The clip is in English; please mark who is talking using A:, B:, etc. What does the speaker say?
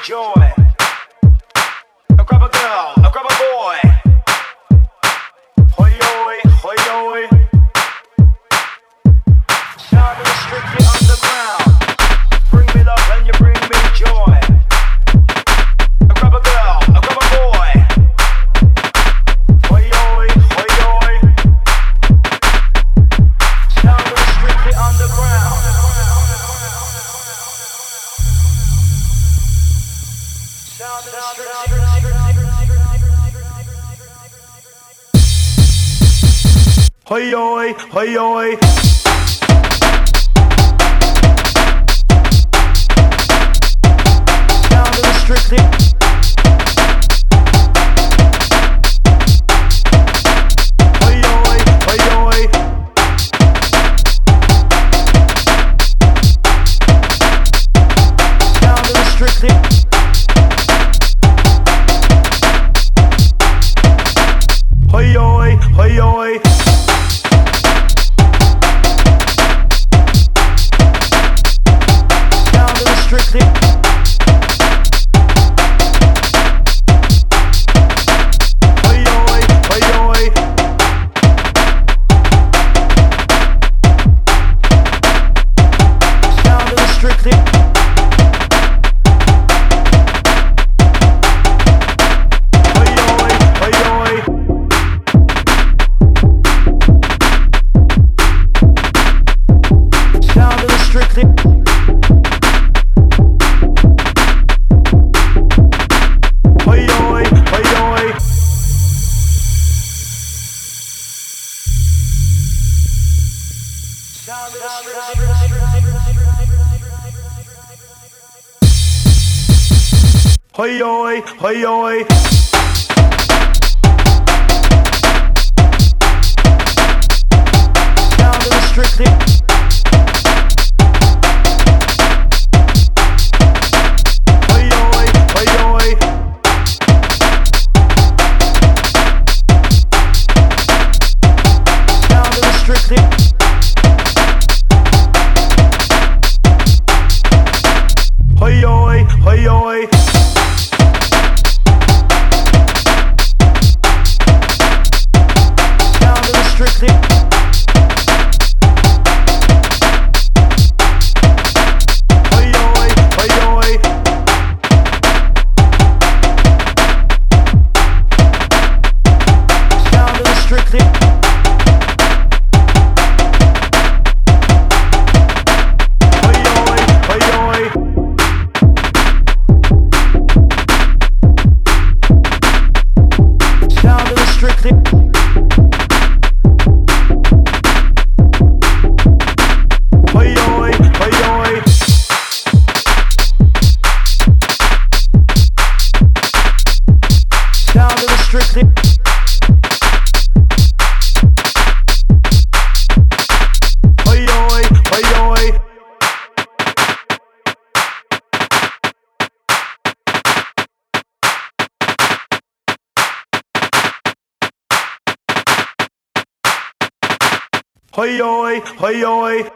A: joy. Now grab a girl, now grab a boy. Hoi hoi, hoi hoi. Sound of the strictly underground. Bring me love and you bring me joy. Now grab a girl, now grab a boy. Hoi hoi, hoi hoi. Sound of the strictly underground. Sound of the strictly hoi hoi, hoi hoi. Sound of the strictly hoi hoi, hoi hoi. Sound of the strictly hoi hoi, hoi hoi. Sound of the strictly hoi hoi, hoi hoi. Sound of the strictly hoi hoi, hoi hoi. Sound of the strictly hoi hoi, hoi hoi. Sound of the strictly hoi hoi, hoi hoi. Sound of the strictly hoi hoi, hoi hoi. Sound of the strictly hoi hoi, hoi hoi. Sound of the strictly hoi hoi, hoi hoi. Sound of the strictly hoi hoi, hoi hoi. Sound of the strictly hoi hoi, hoi hoi. Sound of the strictly hoi hoi, hoi hoi. Hoi hoi, hoi hoi.